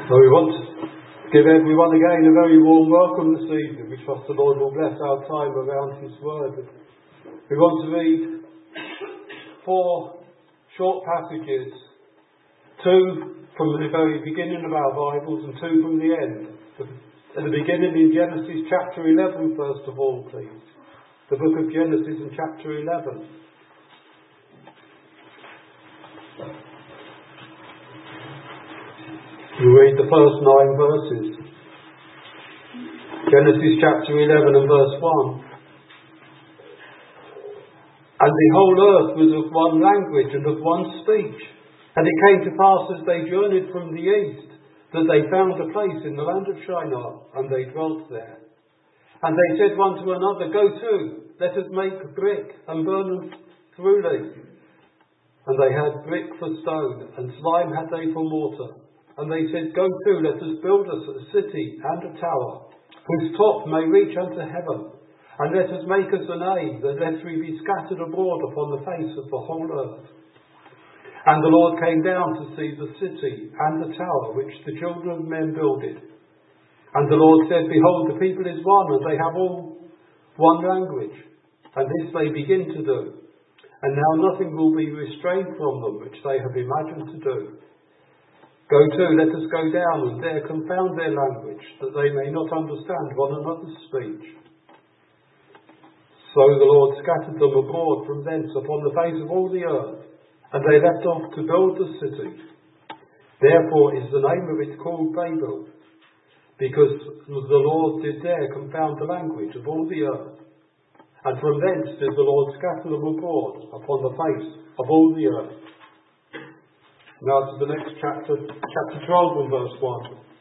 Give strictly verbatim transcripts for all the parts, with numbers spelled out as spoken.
So we want to give everyone again a very warm welcome this evening. We trust the Lord will bless our time around His Word. We want to read four short passages, two from the very beginning of our Bibles and two from the end. At the beginning in Genesis chapter eleven, first of all, please. The book of Genesis in chapter eleven. We read the first nine verses. Genesis chapter eleven and verse one. And the whole earth was of one language and of one speech. And it came to pass as they journeyed from the east, that they found a place in the land of Shinar, and they dwelt there. And they said one to another, Go to, let us make brick, and burn them thoroughly. And they had brick for stone, and slime had they for mortar. And they said, Go to, let us build us a city and a tower, whose top may reach unto heaven. And let us make us a name, that lest we be scattered abroad upon the face of the whole earth. And the Lord came down to see the city and the tower which the children of men builded. And the Lord said, Behold, the people is one, and they have all one language. And this they begin to do. And now nothing will be restrained from them which they have imagined to do. Go to, let us go down, and there confound their language, that they may not understand one another's speech. So the Lord scattered them abroad from thence upon the face of all the earth, and they left off to build the city. Therefore is the name of it called Babel, because the Lord did there confound the language of all the earth. And from thence did the Lord scatter them abroad upon the face of all the earth. Now to the next chapter, chapter twelve and verse one.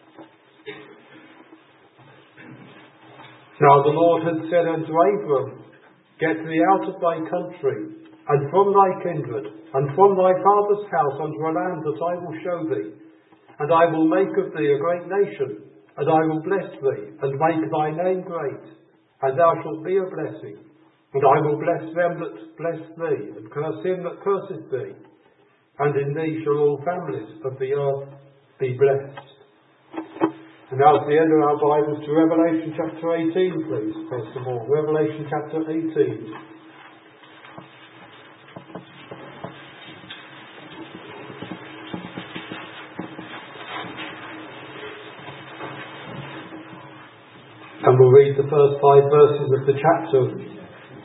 Now the Lord had said unto Abram, Get thee out of thy country, and from thy kindred, and from thy father's house unto a land that I will show thee. And I will make of thee a great nation, and I will bless thee, and make thy name great, and thou shalt be a blessing. And I will bless them that bless thee, and curse him that curseth thee. And in thee shall all families of the earth be blessed. And now at the end of our Bibles to Revelation chapter eighteen, please, first of all. Revelation chapter eighteen. And we'll read the first five verses of the chapter.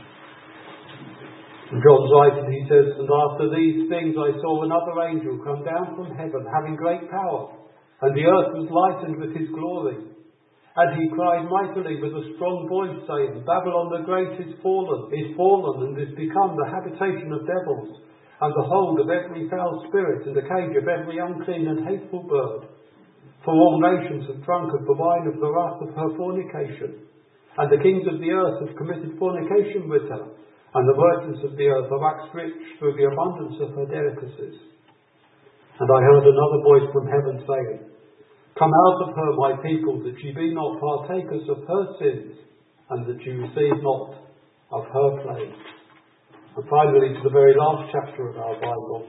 And John's writing, he says, And after these things I saw another angel come down from heaven, having great power, and the earth was lightened with his glory. And he cried mightily with a strong voice, saying, Babylon the great is fallen, is fallen, and is become the habitation of devils, and the hold of every foul spirit, and the cage of every unclean and hateful bird. For all nations have drunk of the wine of the wrath of her fornication. And the kings of the earth have committed fornication with her, and the merchants of the earth are waxed rich through the abundance of her delicacies. And I heard another voice from heaven saying, Come out of her, my people, that ye be not partakers of her sins, and that ye receive not of her plagues. And finally, to the very last chapter of our Bible,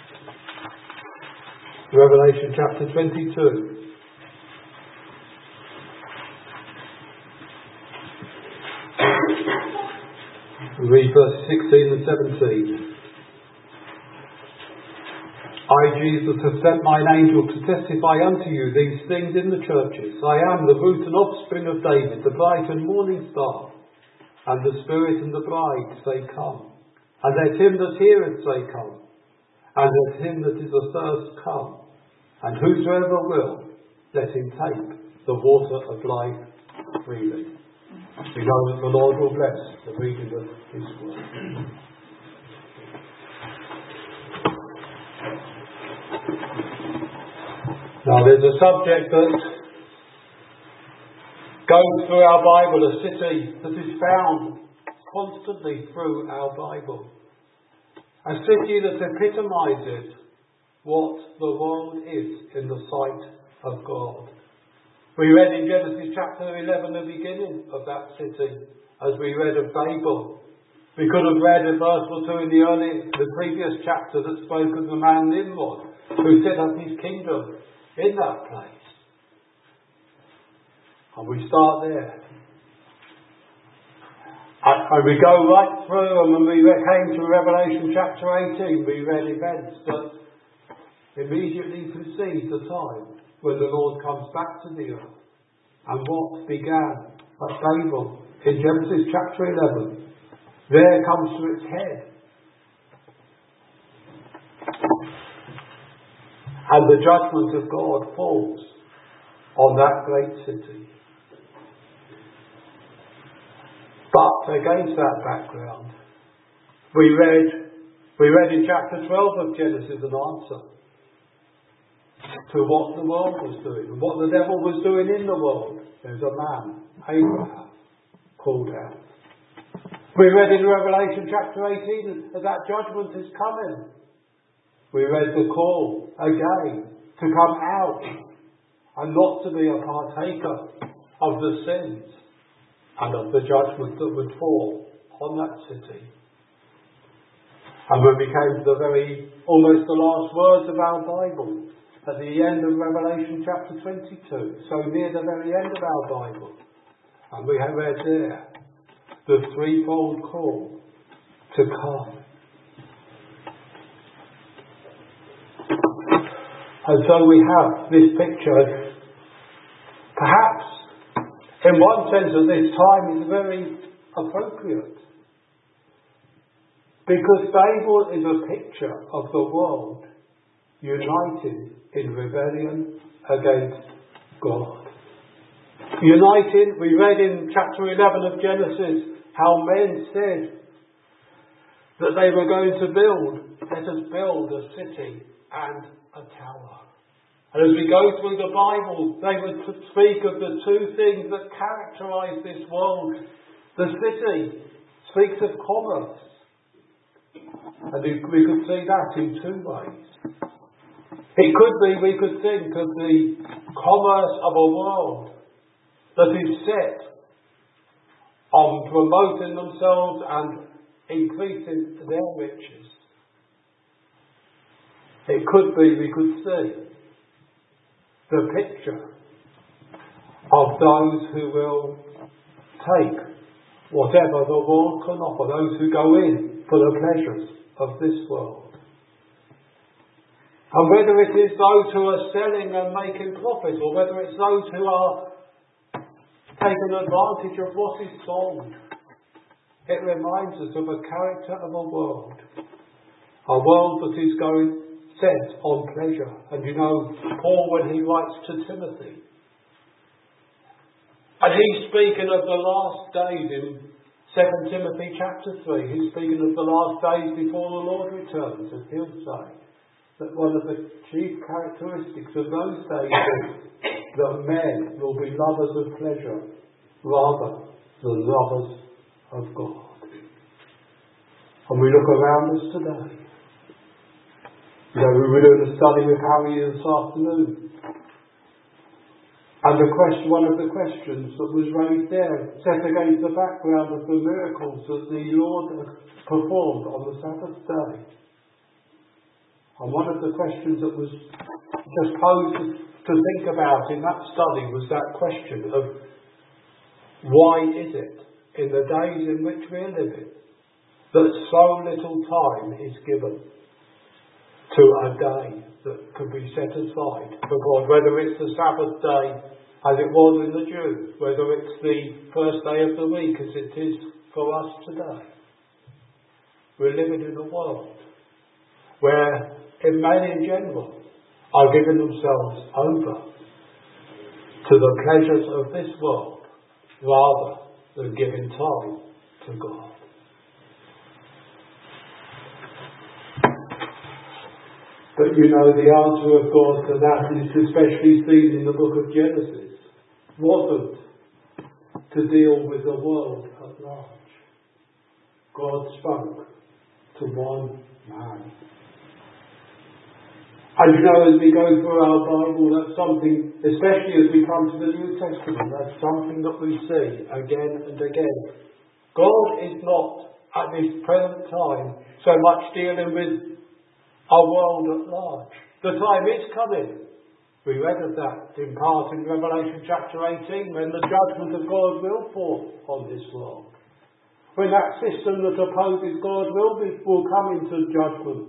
Revelation chapter twenty-two. We read verses sixteen and seventeen. I, Jesus, have sent mine angel to testify unto you these things in the churches. I am the root and offspring of David, the bright and morning star. And the Spirit and the bride say, Come. And let him that heareth say, Come. And let him that is athirst come. And whosoever will, let him take the water of life freely. We know that the Lord will bless the reading of His word. Now there's a subject that goes through our Bible, a city that is found constantly through our Bible. A city that epitomises what the world is in the sight of God. We read in Genesis chapter eleven the beginning of that city, as we read of Babel. We could have read a verse or two in the early, the previous chapter that spoke of the man Nimrod, who set up his kingdom in that place. And we start there. And we go right through, and when we came to Revelation chapter eighteen, we read events that immediately precedes the time when the Lord comes back to the earth. And what began at Babel in Genesis chapter eleven, there comes to its head. And the judgment of God falls on that great city. But against that background, we read, we read in chapter twelve of Genesis an answer to what the world was doing and what the devil was doing in the world. There's a man, Abraham, called out. We read in Revelation chapter eighteen that that judgment is coming. We read the call again to come out and not to be a partaker of the sins and of the judgment that would fall on that city. And when we came to the very, almost the last words of our Bible, at the end of Revelation chapter twenty-two, so near the very end of our Bible, and we have read there the threefold call to come. And so we have this picture, perhaps in one sense at this time is very appropriate, because Babel is a picture of the world united in rebellion against God. United, we read in chapter eleven of Genesis how men said that they were going to build, let us build a city and a tower. And as we go through the Bible, they would speak of the two things that characterize this world. The city speaks of commerce. And we could see that in two ways. It could be, we could think of the commerce of a world that is set on promoting themselves and increasing their riches. It could be, we could see the picture of those who will take whatever the world can offer, those who go in for the pleasures of this world. And whether it is those who are selling and making profit, or whether it's those who are taking advantage of what is sold, it reminds us of a character of a world. A world that is going set on pleasure. And you know, Paul, when he writes to Timothy, and he's speaking of the last days in Second Timothy chapter three, he's speaking of the last days before the Lord returns, and he'll say that one of the chief characteristics of those days is that men will be lovers of pleasure rather than lovers of God. And we look around us today. You know, we were doing a study with Harry this afternoon. And the question, one of the questions that was raised there, set against the background of the miracles that the Lord performed on the Sabbath day. And one of the questions that was just posed to, to think about in that study was that question of why is it, in the days in which we are living, that so little time is given to a day that could be set aside for God, whether it's the Sabbath day as it was in the Jews, whether it's the first day of the week as it is for us today. We're living in a world where men in general are giving themselves over to the pleasures of this world rather than giving time to God. But you know, the answer of God to that is especially seen in the book of Genesis. Wasn't to deal with the world at large. God spoke to one man. And you know, as we go through our Bible, that's something, especially as we come to the New Testament, that's something that we see again and again. God is not, at this present time, so much dealing with our world at large. The time is coming We read of that in part in Revelation chapter eighteen, when the judgment of God will fall on this world. When that system that opposes God will, be, will come into judgment.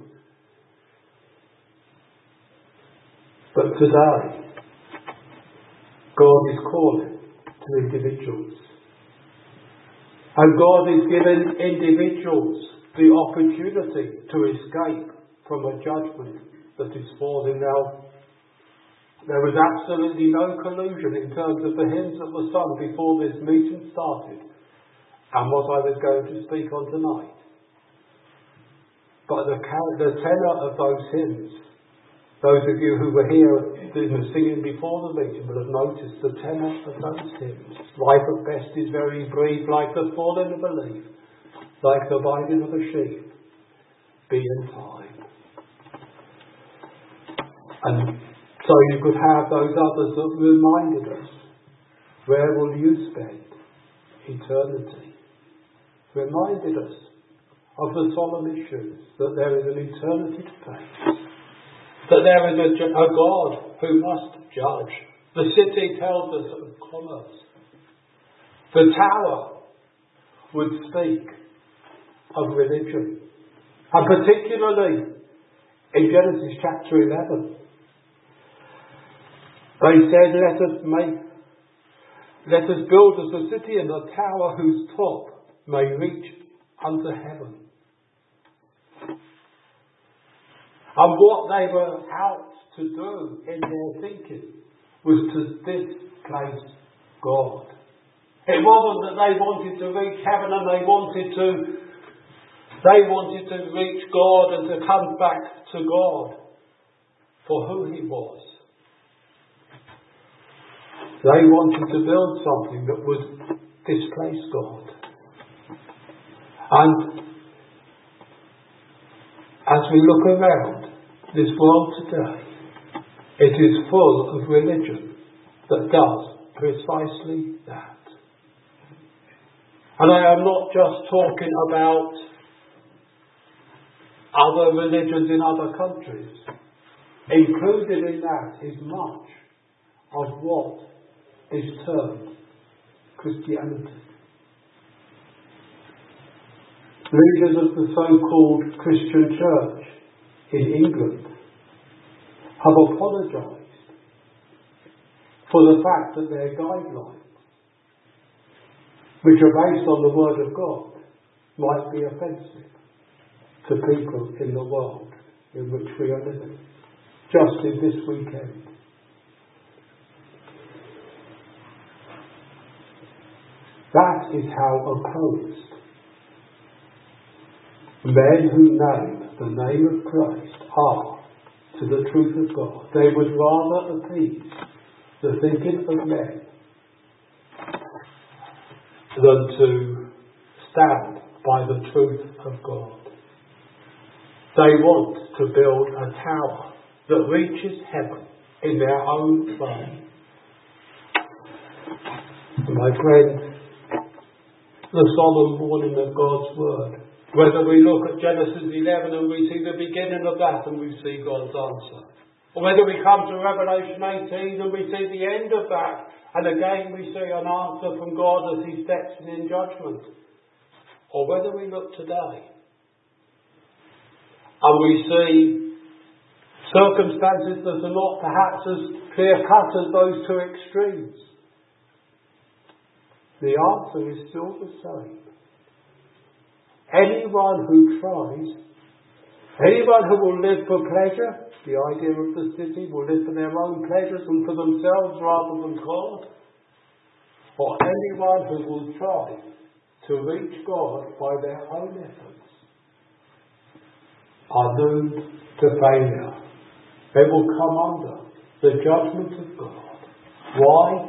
But today, God is calling to individuals. And God is giving individuals the opportunity to escape from a judgment that is falling now. There was absolutely no collusion in terms of the hymns that were sung before this meeting started and what I was going to speak on tonight. But the, the tenor of those hymns, those of you who were here in the singing before the meeting will have noticed the tenor of those hymns. Life at best is very brief, like the falling of a leaf, like the binding of a sheep, be in time. And so you could have those others that reminded us, where will you spend eternity? Reminded us of the solemn issues, that there is an eternity to face, that there is a, a God who must judge. The city tells us of commerce. The tower would speak of religion, and particularly in Genesis chapter eleven. They said, let us make, let us build us a city and a tower whose top may reach unto heaven. And what they were out to do in their thinking was to displace God. It wasn't that they wanted to reach heaven and they wanted to, they wanted to reach God and to come back to God for who He was. They wanted to build something that would displace God. And as we look around this world today, it is full of religion that does precisely that. And I am not just talking about other religions in other countries. Included in that is much of what is termed Christianity. Leaders of the so-called Christian Church in England have apologised for the fact that their guidelines, which are based on the Word of God, might be offensive to people in the world in which we are living. Just in this weekend, that is how opposed men who name the name of Christ are to the truth of God. They would rather appease the thinking of men than to stand by the truth of God. They want to build a tower that reaches heaven in their own way. My friend, the solemn warning of God's Word, whether we look at Genesis eleven and we see the beginning of that and we see God's answer, or whether we come to Revelation eighteen and we see the end of that and again we see an answer from God as He steps in in judgment, or whether we look today and we see circumstances that are not perhaps as clear-cut as those two extremes, the answer is still the same. Anyone who tries, anyone who will live for pleasure, the idea of the city, will live for their own pleasures and for themselves rather than God, or anyone who will try to reach God by their own efforts, are doomed to failure. They will come under the judgment of God. Why?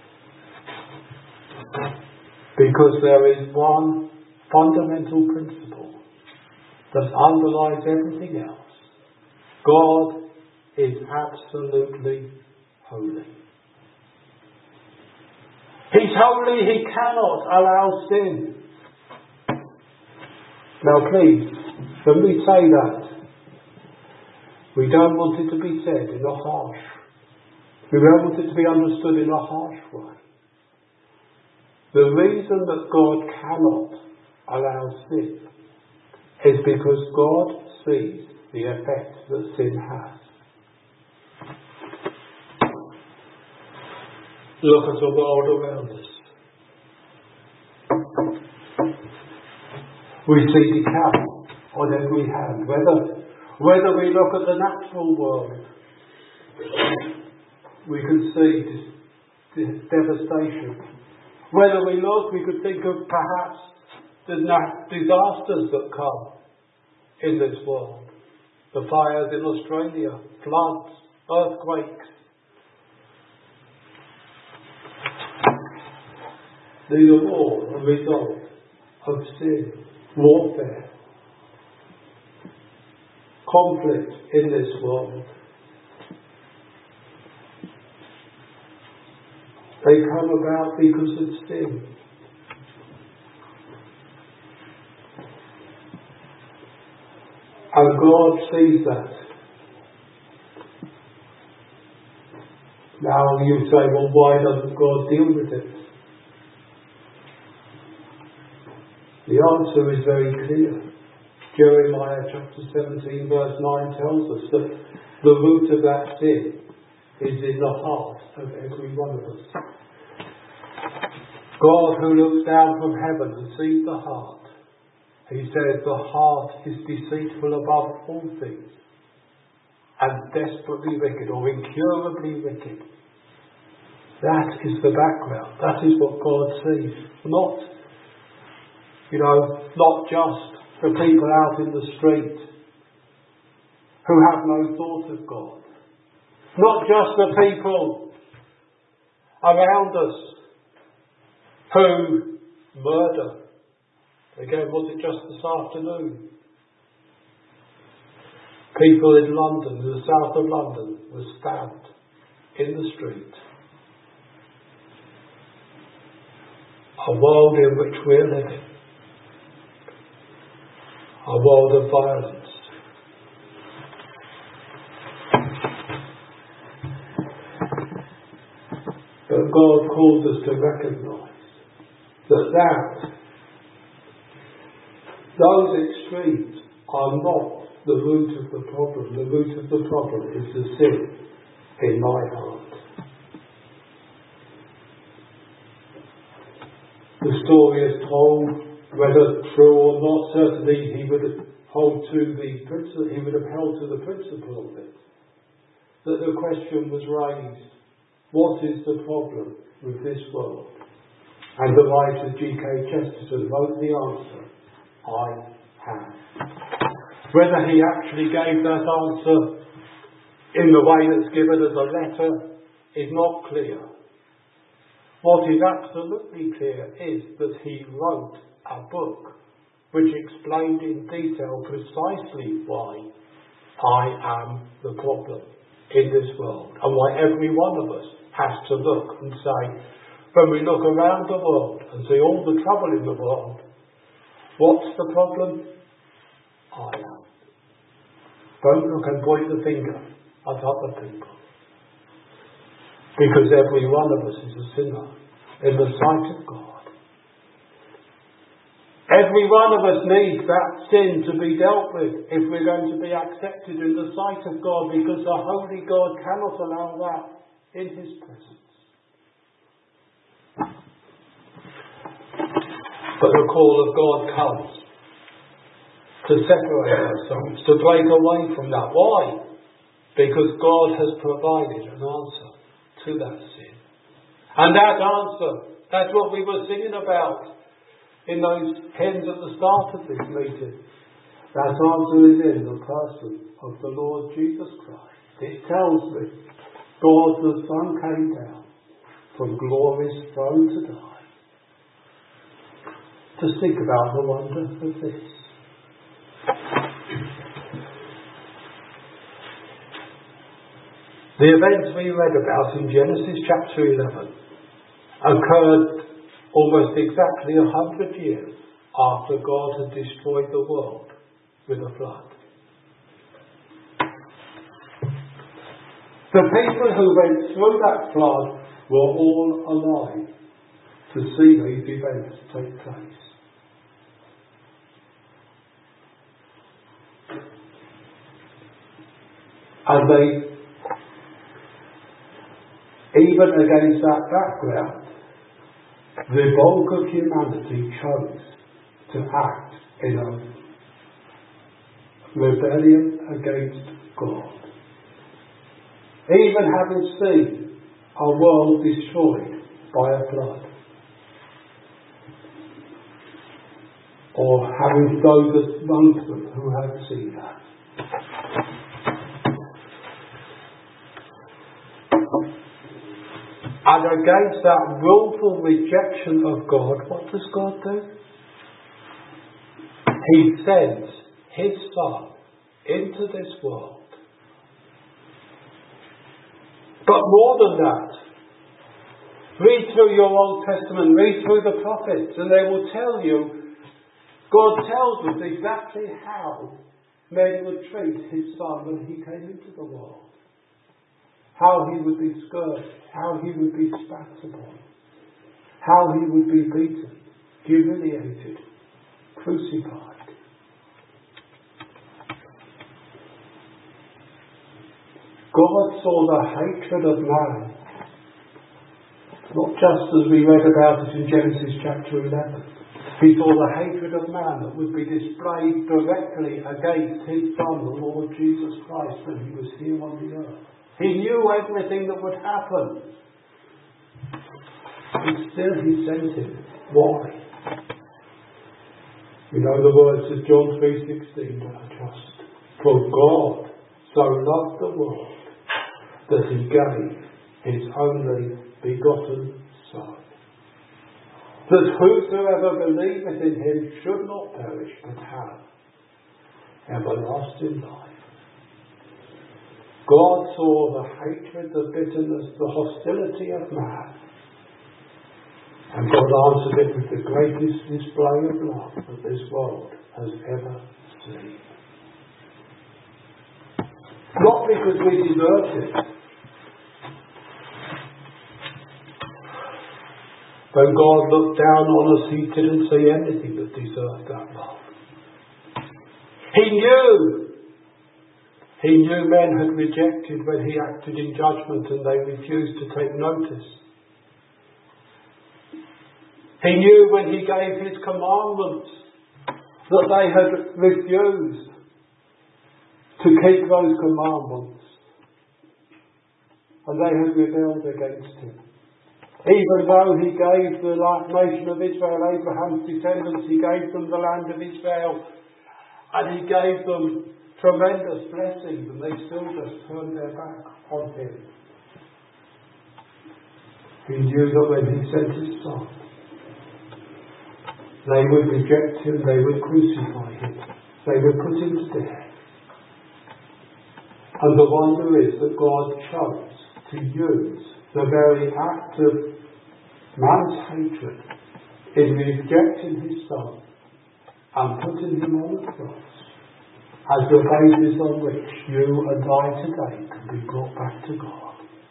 Because there is one fundamental principle that underlies everything else. God is absolutely holy. He's holy, He cannot allow sin. Now please, when we say that, we don't want it to be said in a harsh We don't want it to be understood in a harsh way. The reason that God cannot allow sin is because God sees the effect that sin has. Look at the world around us. We see decay on every hand. Whether, whether we look at the natural world, we can see this, this devastation. Whether we look, we could think of perhaps the disasters that come in this world. The fires in Australia, floods, earthquakes. These are all a result of sin, warfare, conflict in this world. They come about because of sin. And God sees that. Now you say, well, why doesn't God deal with it? The answer is very clear. Jeremiah chapter seventeen verse nine tells us that the root of that sin is in the heart of every one of us. God, who looks down from heaven and sees the heart, He says the heart is deceitful above all things and desperately wicked, or incurably wicked. That is the background. That is what God sees. Not, you know, not just the people out in the street who have no thought of God. Not just the people around us who murder. Again, was it just this afternoon? People in London, in the south of London, were stabbed in the street. A world in which we're living. A world of violence. But God calls us to recognise that that those extremes are not the root of the problem. The root of the problem is the sin in my heart. The story is told, whether true or not, certainly he would hold to the principle, he would have held to the principle of it. That the question was raised, what is the problem with this world? And the writer G K Chesterton wrote the answer, I have. Whether he actually gave that answer in the way that's given as a letter is not clear. What is absolutely clear is that he wrote a book which explained in detail precisely why I am the problem in this world, and why every one of us has to look and say, when we look around the world and see all the trouble in the world, what's the problem? I am. Don't look and point the finger at other people. Because every one of us is a sinner in the sight of God. Every one of us needs that sin to be dealt with if we're going to be accepted in the sight of God, because the holy God cannot allow that in His presence. But the call of God comes to separate ourselves, to break away from that. Why? Because God has provided an answer to that sin. And that answer, that's what we were singing about in those hymns at the start of this meeting. That answer is in the person of the Lord Jesus Christ. It tells me God the Son came down from glory's throne to die. To think about the wonder of this. The events we read about in Genesis chapter eleven occurred almost exactly a hundred years after God had destroyed the world with a flood. The people who went through that flood were all alive to see these events take place. And they, even against that background, the bulk of humanity chose to act in a rebellion against God. Even having seen a world destroyed by a flood, or having those amongst them who had seen that. And against that willful rejection of God, what does God do? He sends His Son into this world. But more than that, read through your Old Testament, read through the prophets, and they will tell you, God tells us exactly how men would treat His Son when He came into the world. How He would be scourged, how He would be spat upon, how He would be beaten, humiliated, crucified. God saw the hatred of man, not just as we read about it in Genesis chapter eleven. He saw the hatred of man that would be displayed directly against His Son, the Lord Jesus Christ, when He was here on the earth. He knew everything that would happen. And still He sent Him. Why? You know the words of John three sixteen, I trust. For God so loved the world that He gave His only begotten Son, that whosoever believeth in Him should not perish but have everlasting life. God saw the hatred, the bitterness, the hostility of man, and God answered it with the greatest display of love that this world has ever seen. Not because we deserved it. When God looked down on us, He didn't see anything that deserved that love. He knew. He knew men had rejected when He acted in judgment and they refused to take notice. He knew when He gave His commandments that they had refused to keep those commandments, and they had rebelled against Him. Even though He gave the nation of Israel, Abraham's descendants, He gave them the land of Israel, and He gave them tremendous blessings, and they still just turned their back on Him. He knew that when He sent His Son, they would reject Him, they would crucify Him, they would put Him to death. And the wonder is that God chose to use the very act of man's hatred in rejecting His Son and putting Him on the cross as the basis on which you and I today can be brought back to God.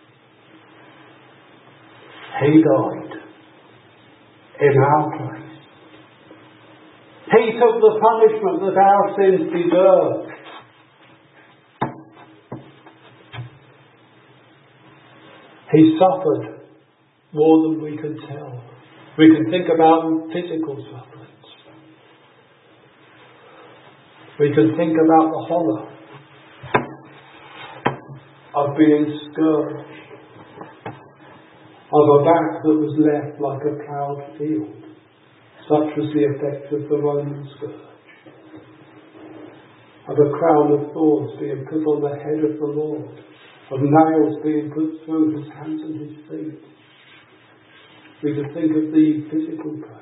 He died in our place. He took the punishment that our sins deserved. He suffered more than we can tell. We can think about physical sufferings. We can think about the horror of being scourged, of a back that was left like a ploughed field. Such was the effect of the Roman scourge. Of a crown of thorns being put on the head of the Lord, of nails being put through His hands and His feet. We can think of the physical pain.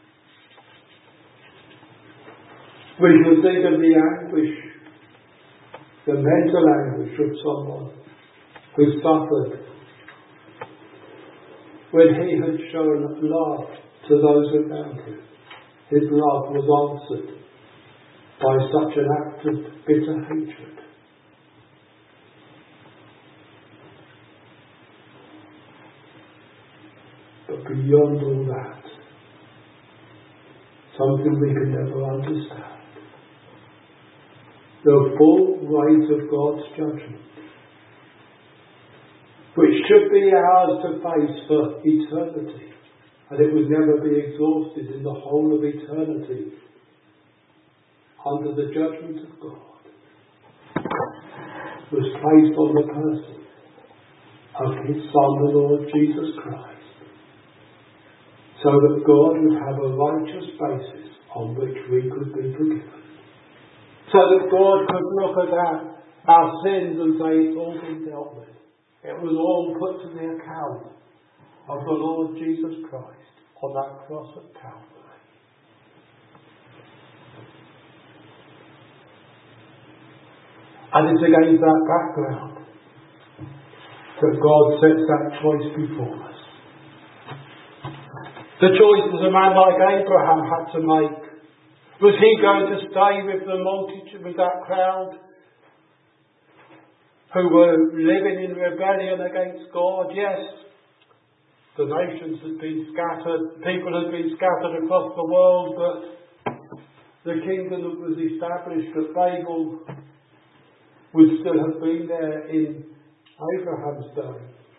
We can think of the anguish, the mental anguish of someone who suffered when he had shown love to those around him. His love was answered by such an act of bitter hatred. But beyond all that, something we can never understand, the full weight of God's judgment, which should be ours to face for eternity, and it would never be exhausted in the whole of eternity under the judgment of God, was placed on the person of His Son, the Lord Jesus Christ, so that God would have a righteous basis on which we could be forgiven. So that God could look at our, our sins and say, it's all been dealt with. It was all put to the account of the Lord Jesus Christ on that cross at Calvary. And it's against that background that God sets that choice before us. The choice that a man like Abraham had to make. Was he going to stay with the multitude, with that crowd who were living in rebellion against God? Yes, the nations had been scattered, people had been scattered across the world, but the kingdom that was established at Babel would still have been there in Abraham's day.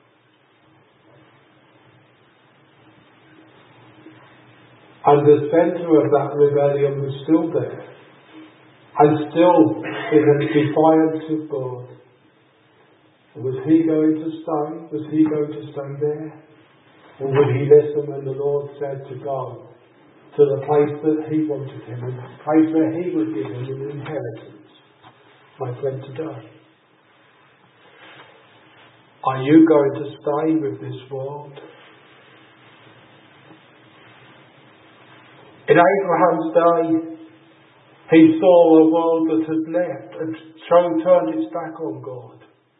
And the centre of that rebellion was still there, and still in a defiance of God. Was he going to stay? Was he going to stay there? Or would he listen when the Lord said to go to the place that He wanted him, and the place where He would give him an inheritance? My friend, today, are you going to stay with this world? In Abraham's day, he saw a world that had left and so turned its back on God.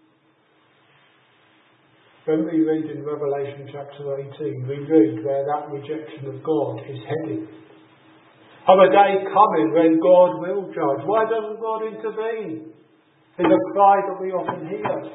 When we read in Revelation chapter eighteen, we read where that rejection of God is heading. Of a day coming when God will judge. Why doesn't God intervene? Is a cry that we often hear.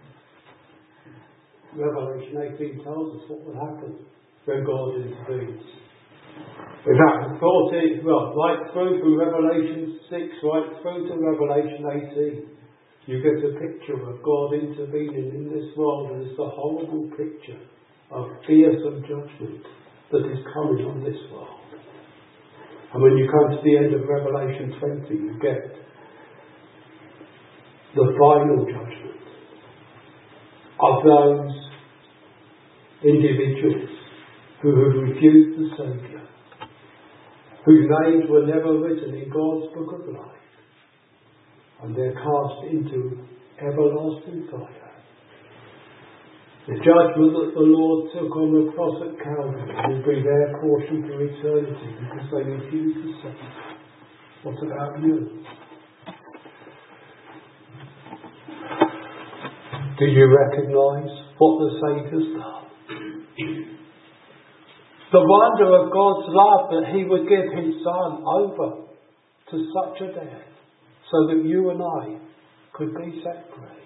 Revelation eighteen tells us what will happen when God intervenes. In fact, thought it, well, right through from Revelation six, right through to Revelation eighteen, you get a picture of God intervening in this world, and it's the horrible picture of fearsome judgment that is coming on this world. And when you come to the end of Revelation twenty, you get the final judgment of those individuals who have refused the Saviour, whose names were never written in God's book of life, and they're cast into everlasting fire. The judgment that the Lord took on the cross at Calvary will be their portion for eternity because they refused the Saviour. What about you? Do you recognise what the Saviour's done? The wonder of God's love that He would give His Son over to such a death so that you and I could be set free.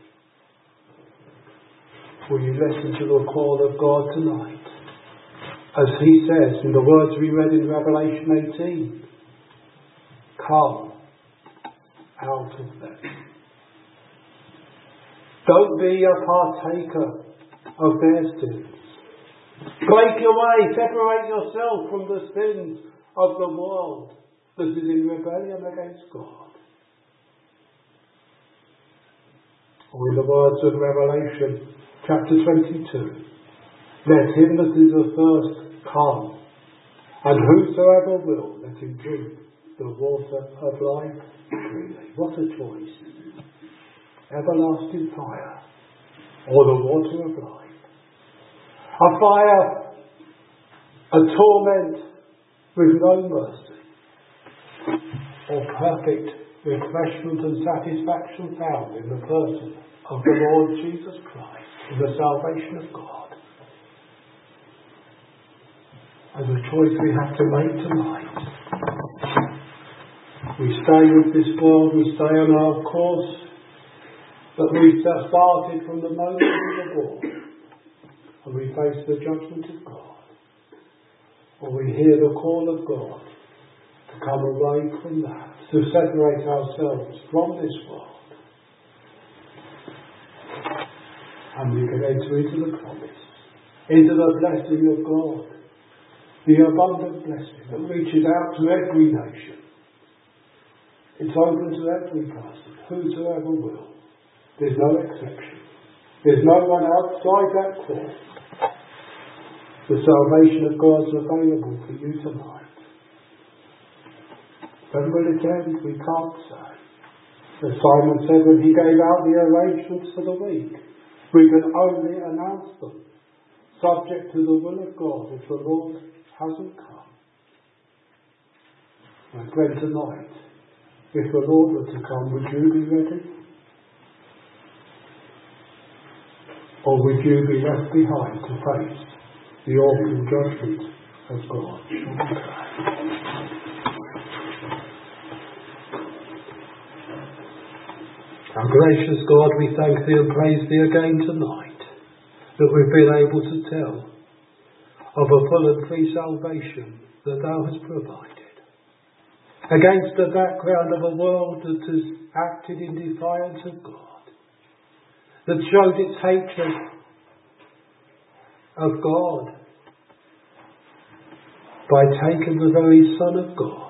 Will you listen to the call of God tonight? As He says in the words we read in Revelation eighteen, come out of them. Don't be a partaker of their sins. Break away, separate yourself from the sins of the world that is in rebellion against God. Or in the words of Revelation chapter twenty-two, let him that is athirst come, and whosoever will, let him drink the water of life freely. What a choice. Everlasting fire, or the water of life. A fire, a torment with no mercy, or perfect refreshment and satisfaction found in the person of the Lord Jesus Christ, in the salvation of God. And the choice we have to make tonight. We stay with this world, we stay on our course that we started from the moment we were born. And we face the judgment of God. or we hear the call of God to come away from that, to separate ourselves from this world, and we can enter into the promise, into the blessing of God, the abundant blessing that reaches out to every nation. It's open to every person, whosoever will. There's no exception. There's no one outside that call. The salvation of God is available for you tonight. When will it end? We can't say. As Simon said when he gave out the arrangements for the week, we can only announce them, subject to the will of God if the Lord hasn't come. My friend, tonight, if the Lord were to come, would you be ready? Or would you be left behind to face the awful judgment of God? Our gracious God, we thank Thee and praise Thee again tonight that we've been able to tell of a full and free salvation that Thou hast provided, against the background of a world that has acted in defiance of God, that showed its hatred of God by taking the very Son of God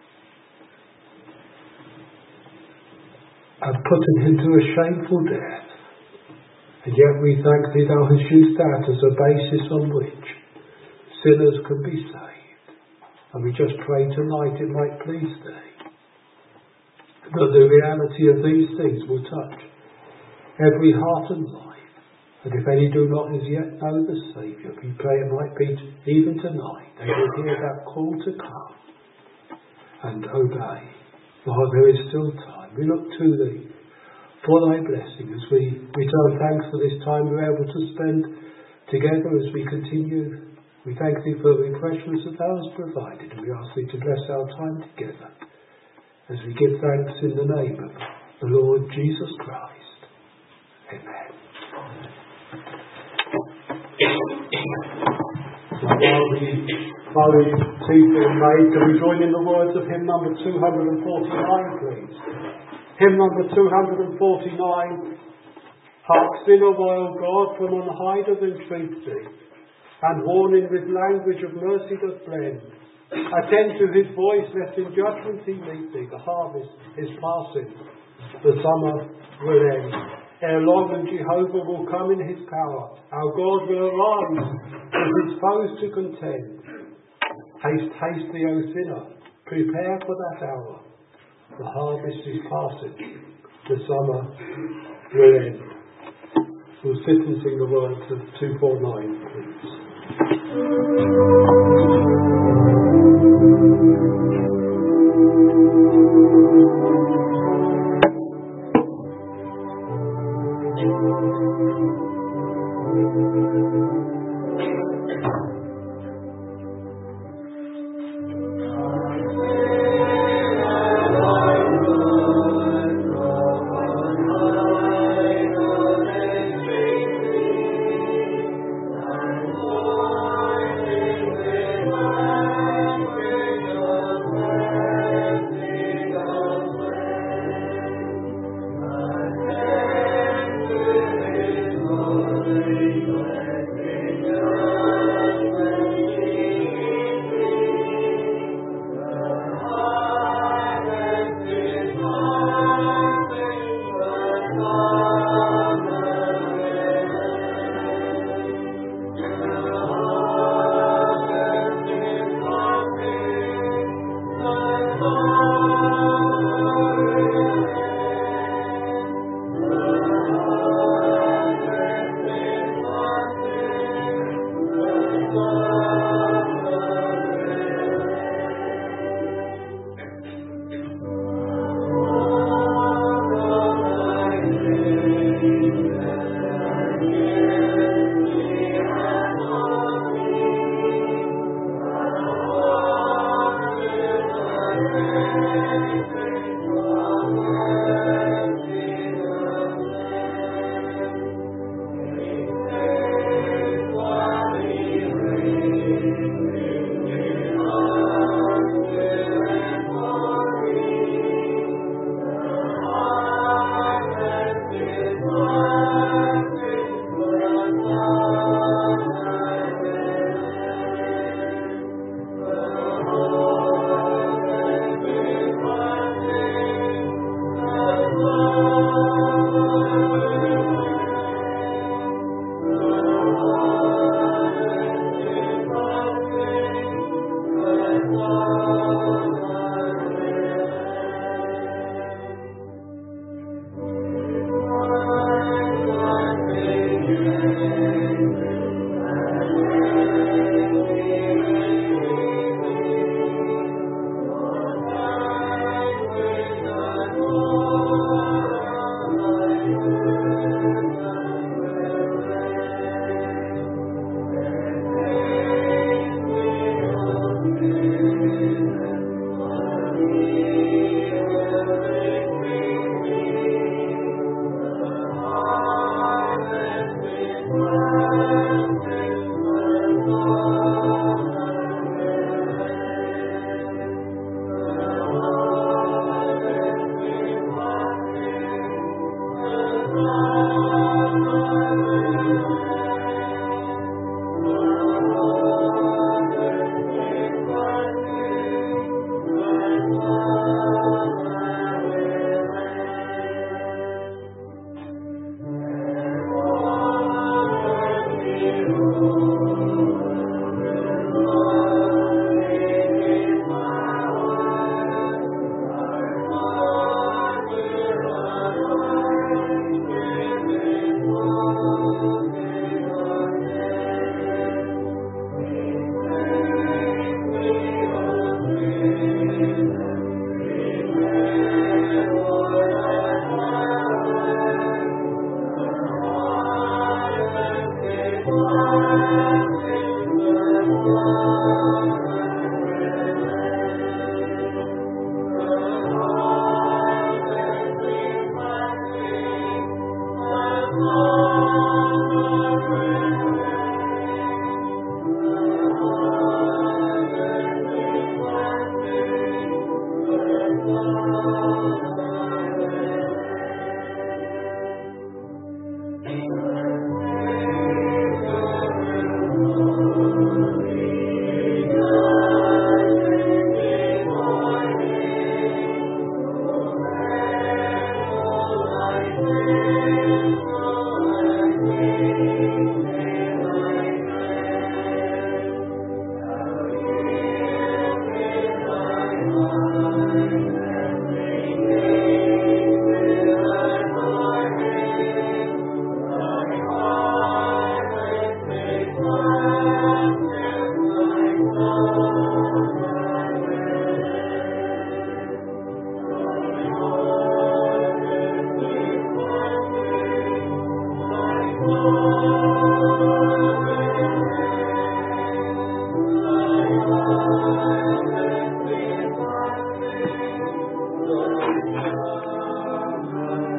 and putting Him to a shameful death. And yet we thank Thee Thou hast used that as a basis on which sinners can be saved. And we just pray tonight it might please Thee that the reality of these things will touch every heart and life. And if any do not as yet know the Saviour, we pray it might be even tonight they will hear that call to come and obey. While there is still time, we look to Thee for Thy blessing as we return thanks for this time we're able to spend together as we continue. We thank Thee for the refreshments that Thou hast provided, and we ask Thee to bless our time together as we give thanks in the name of the Lord Jesus Christ. Amen. While the Holy tea being made, can we join in the words of hymn number two forty-nine, please? Hymn number two forty-nine. Hark, sinner, while God from on high doth entreat thee, and warning with language of mercy doth blend. Attend to his voice, lest in judgment he meet thee. The harvest is passing, the summer will end. Ere long and Jehovah will come in his power. Our God will arise with his foes to contend. Haste, haste thee, O sinner, prepare for that hour. The harvest is passing, the summer will end. We'll sit and sing the words of two forty-nine, please.